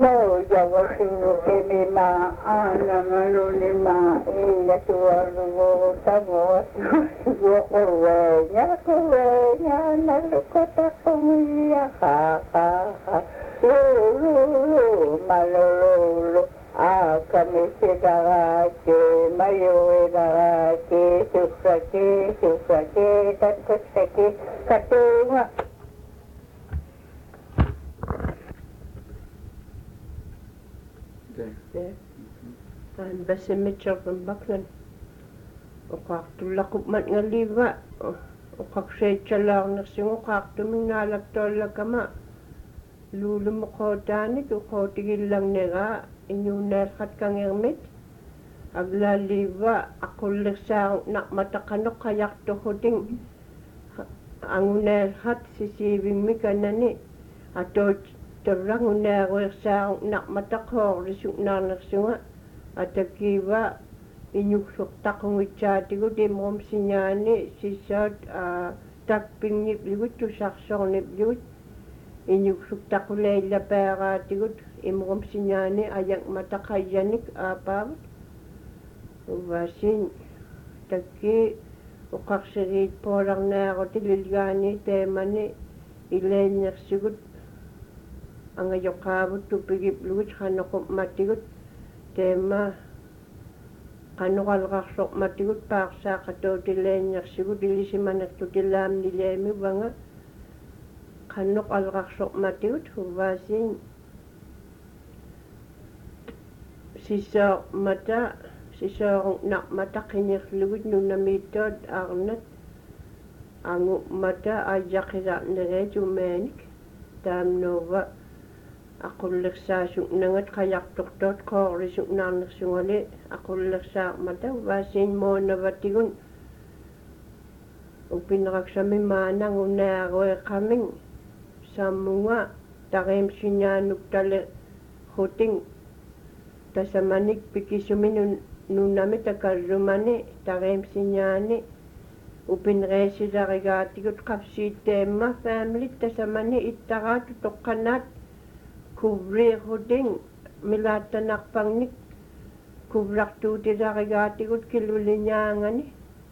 Jawasin kini ma anamanu ni ma ina tuwaru tamo kuwenya nalukota kumiya ha lulu malulu kami sidarake mayodarake sufrake tatusake katunga An basimitsar ng baklan. O kaktulakop man nga liva. O kaksetsa lang na singo kaktuming nalagtol kama. Lulu mo ko tanit o ko tigil lang nera. Inyong nerkat kang ermit. Agla liva ako sa nak matakanok kayak to hoding. Ang nerkat sisibing mi kanani. Ato terang uner sa nak matakor risuk nanak sunga atakiwa inyuk takong ichati ko di mom sinyani sisad takping nip ligut tu saksong nip ligut inyuk takulay la pera tigut imom sinyani ayak matakayanik apa wasin taki ukaksarit porang na ako tililgani temani ilenyak sigut ang ayokabot tupigip lugut kanokop matigut tema kanokalraksok matigut paksa kato tilenyak sigut dilisimanak to tilam nilemi banga kanok alraksok matigut hubasin sisa mata sisa nak mata kinyak lugut nunamitod arnat ang mata ajakira nere jumenik tam nova ako leksa suk nangat kayak doktor ko risuk nang sungale ako leksa mata wasin mo na batigun upinrak sa mi manang unaro kaming sa mga tarim sinyanuk tale hoting tasamanik pikisumin nunami takarumani tarim sinyani upinresi darigatigut kapsi tema family tasamani ittara tutokanat kubri hoding milatanak pangnik kubrak tu tidarigati gut kilulinyangani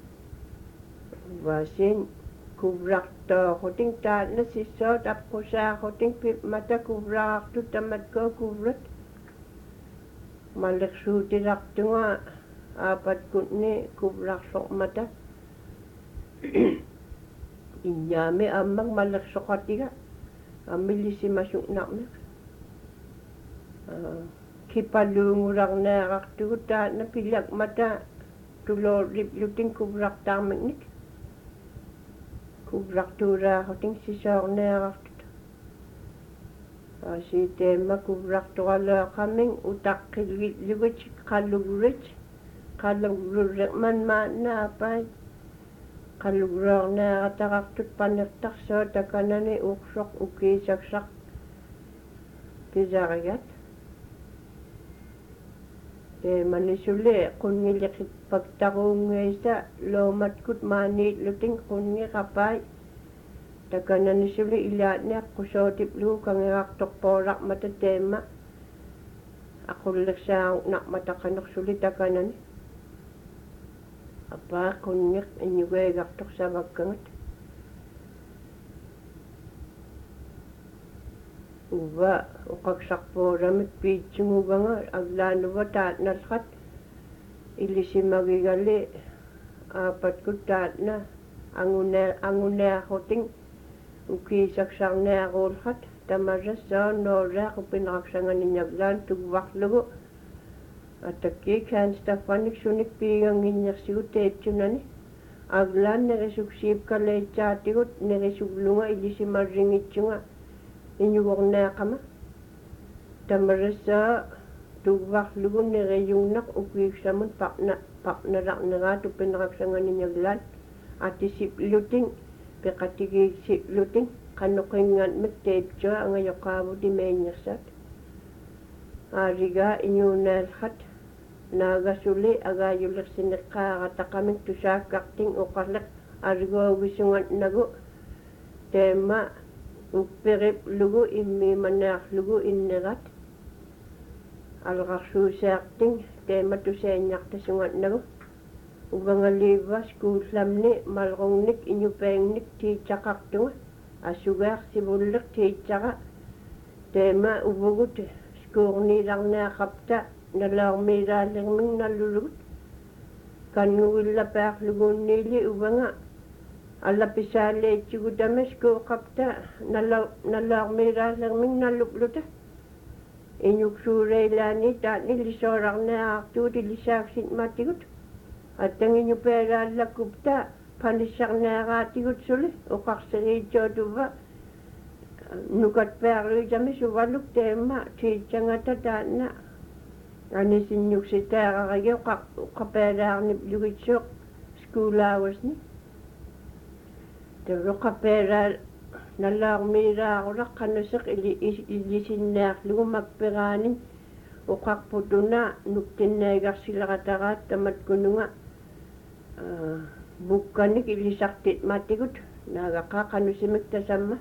wasin kubrak to hoding ta na sisot apko sa hoding pip mata kubrak tu tamat ko kubrat malak su tirak tunga apat kutni kubrak sok mata inyame amang malak sokatiga amilisi masuk nakmek kipalungurang narak tuta na pilak mata tulo ripluting kubrak tamik kubrak tura hoting sisor narak si tema kubrak tuala kaming utak kiluwit kalugurit man na apa kalugurang na atarak tut panaktak sa takanani uksok uki saksak pizariyat manisuli kungilikit pagtakong sa lomat kut mani luting kungi kapay tagana nisuli ilat niya kusotip lu kangak porak matatema ako laksa nak matakanok sulit tagana ni apa kungi inyugay gaktok sa bagkangat uba ukaksak po ramit pitsungu banga aglano ba taat nalkat ilisi magigali apat ko taat na angune hoting ukisak sang na akolkat tamaras sa nora ko pinaksangan ninyaglan tugwak lugo at aki kan stafanik sunik pingang inyak siutet yunani aglan neresuksip kalay chatikot neresuglunga ilisi maringit yunga inyugok na kama tamarasa tugwak lugo nereyung nak ukik samun pak narak na nga to pinaksangan ninyaglan at isip luting pekatigi isip luting kanukingan magtepcho ang ayokabo di menyasat ariga inyunalhat nagasuli agayulak sinakakataming tusakakting ukalak arigo wisungan nago tema upirip lugo imi manak lugo innerat alqarsuusiarting teematusainniartasungatnagu uvangaliiva skuullamni malqungnik iñupaingnik tiitsaqartunga asugaarsivullek tiitsaqa teema uvugut skuurniilarniaqapta nalaarmiilaallerming nallulugut kannguillapaarluguunniili uvanga allapisaaleitsugutama skuuqapta nalaarmiilaallerming nallupluta iñuksuureilaani taatni lisoorarniaartuut ilisaaksit matigut аттангинупеалааллаккупта панissarniaraatigut suli uqarseriitsuutuva nukatpearluitami suvalluk teemma tiitsangata taanna anisinnuksitaaqaragi uqapealaarnip lugitsuuq skuulaawasni taruqapealaal nalaarmiilaaruleq qanuseq ilisinnaarlugu makperaanin uqarputuna nuktinnaaigarsilerataraat tamatkununga bukkanik ilisartit matigut naagaqaa qanusimik tasamma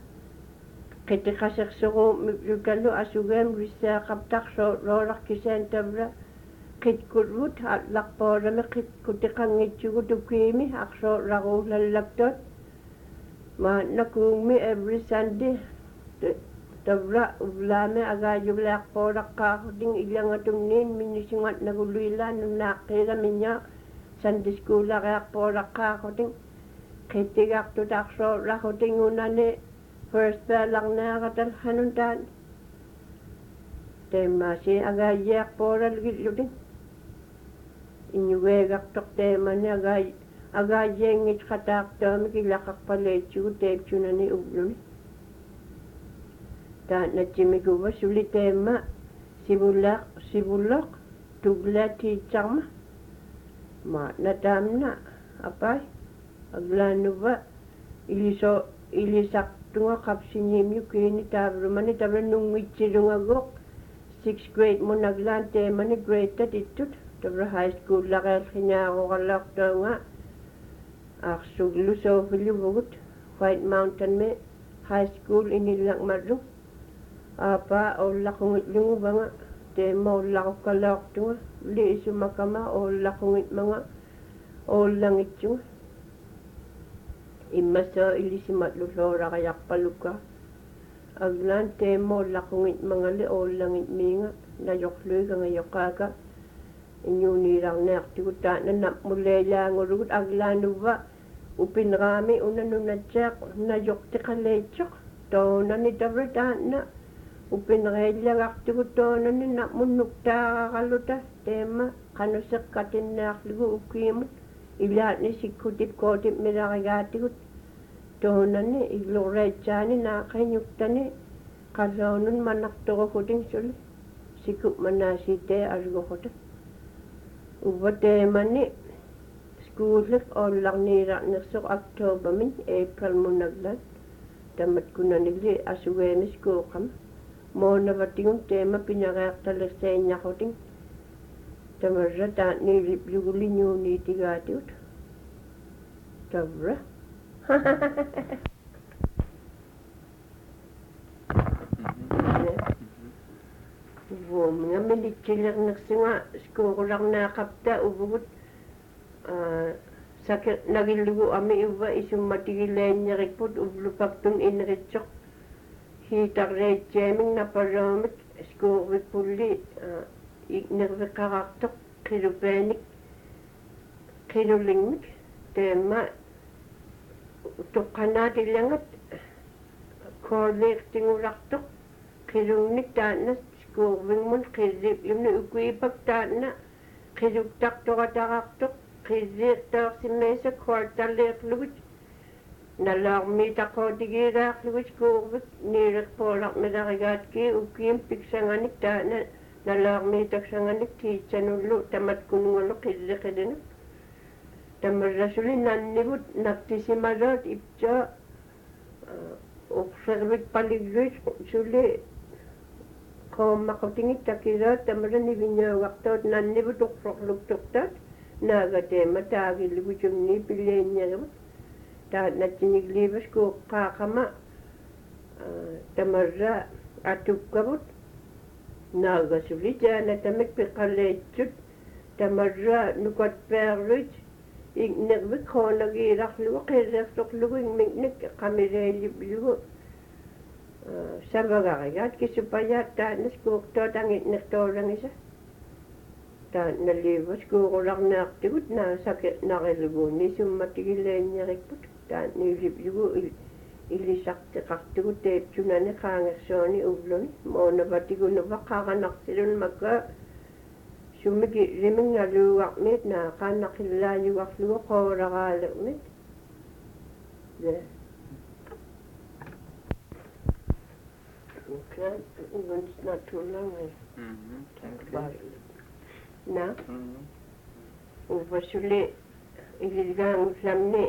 qitiqaserseruumiplukallu asugeem rissaaqaptarsoorlarkisaan tavla qitkulvut allaqpoolami qutiqanngitsugut ukiimi arsoorlaruulallaktuat maannakuungmi every Sunday tavla uvlaame agaayuvlaaqpoolaqqaaruting illangatumniin minnisungatnagulluilaa nunnaaqqiila minyaa Sunday schoolariarpoolaqqaaruting qittigartutaarsoorlaruting unani first paalarniaratal hanun taan teemmaasi agaayyiarpoolalgilluting iñugeegartoq teemani agaayyiingit qataartaamik ilaqarpaleitsugu teipsunani ulluni taanatsimikuva suli teemma sivulloq tuglaatiitsarma maatnataamna apai aglaanuva ilisartunga qapsiniimyu kiini taavlumani tavlanunngitsilungaguuq 6th grade munaglaan teemani grade ittut tavla high school laqeelqinaaruqallartuunga arsullu soofilluvugut White Mountain me high school inillaqmallu apa ollaqungitlugu banga teema ollaqukkallartunga liisumakama ollaqungitmanga ollangitsunga immasa ilisimatlu sooraqayarpalukka aglaan teema ollaqungitmangali ollangitmiinga najoqluiganga iñuuniilarniartugut taana nappmuleilaangulugut aglaanuva upinraami unanunatsaaq najoqtiqaleitsoq toonani tavla taanna upinreillagartugut toonani napmunnuktaaqaqalluta teema qanuseqqatinnaarlugu ukiimut ilaatni sikkutip kootip milarigaatigut toonani illureitsaani naaqañuktani qalloonun manartorukuting suli sikup manaasitee arguquta uva teemani skuullik ollarniilarnersoq Octobermin April munaglan tamatkunanili asugeemis kuuqama moonavatigum teema pinareertalerseeññaquting tamarra taanniilipluguliñuuniitigaatigut tavra vuuminga militsillernersunga skuurularnaaqapta uvugut sakit nagillugu ami uva isummatigileenñerikput uvlupaktun inritsoq hiitarreitseeming napaloomik skuurvikpulli ignerviqarartoq qilupeenik qilulingmik teema tuqqanaatillangat kooliirtingulartoq qilungnik taanna skuurvingmun qilliplimni ukuipak taanna qiluktartoqatarartoq qilliirtaarsimmeisa kwartalleerlugut nalaarmiitaqootigiilaarlugut skuurvik niilerpoolarmilarigaatki ukiim piksanganik taana nalaarmiitaksanganik tiitsanullu tamatkunungullu qilliqilinu tamarrasuli nannivut naktisimaluut iptsaa uqservik paligluit suli qoommaqutingit takilaat tamarra niviñaugartuut nannivut uqsorlukturtaat naagateema taagillugutumni pilleenñerivut taatnatsinigliivas kuuqqaaqama tamarra atukkavut naagasuli taana tamak piqaleitut tamarra nukatpeerlut ignervik khonagiilarlugu qillertorlugu ingmiknik qamileiliplugu savagarigaat kisupayaat taannas kuurtuatangitnertoolangisa taannaliivus kuurularneartigut naasake nariluguunni summatigilleannerikput taanniiliplugu ilisarteqartugu teepsunani qaangersuani ulluni moonavatigunava qaranarsilun makka summiki limingaluuarmiit naa qaannaqillaajugarlugu qoolaraale'mit Okay, even it's not too long. Na, uvasuli iligaanguslamni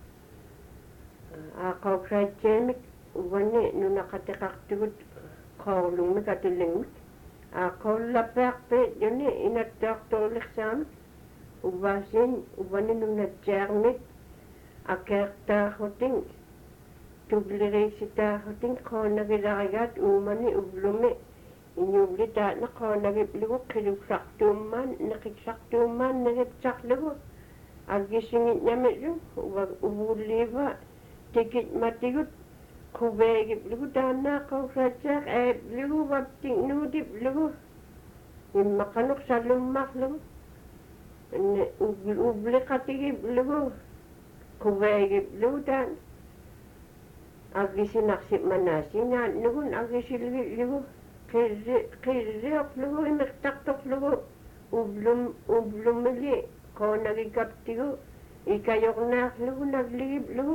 aaqaukraitjeemik uvani nunaqatiqartugut qoorlungmik atillingmik aaqaullapearpiit yuni inattaartoorliqsaamik uvaasin uvani nunatsiarmik akeertaaruting tubliriisitaaruting qoonagilarigaat uumani ullumi inyulli taana qoonagiplugu qiluksartuummaan neqiksartuummaan negitsarlugu aggisingitñamillu uvulliiva tikitmatigut quveegiplugu taannaaqausaatsaaq eeplugu vaptingnuutiplugu immaqanuq salummarlugu ubliqatigiplugu quveegiplugu taan aggisinarsimanaasingaannugun aggisilgillugu qirriorlugu imirtartorlugu ublumili qoonagikaptigu ikajornaarlugu navligiplugu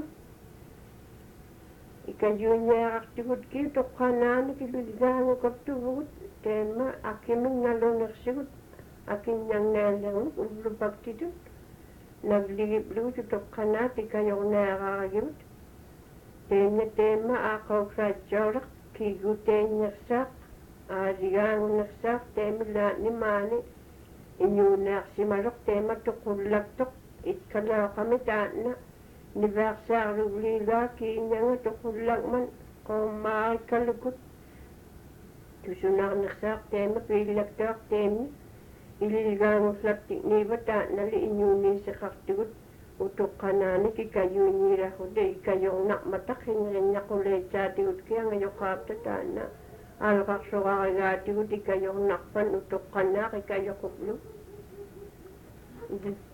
ikajunniarartigut ki toqqanaani kilulgaangukaptuvugut teema akkimingalunersigut akinñangnaallermuk ullupaktitut navligiplugu toqqanaat ikajornaararagigut teema aaqauksaatsooleq kiguteññersaaq aaligaangunersaaq teemilaanimaani iñuunearsimaloq teema tuqullaktoq ikkalaoqami taanna nivaarsaarlugliigaa kiiñanga tuqullakman qoommaarikkalukut tusunarnersaaq teema piillaktoaq teemmi ililgaanguslaptikniiva taannali iñuuniiseqartugut utuqqanaani kikayuunniirahute ikajornaqmataq hinrinñaquleitsaatigut kiangajoqaapta taanna alqarsoqarigaatigut ikajornaqpan utuqqanaaq ikajoquplu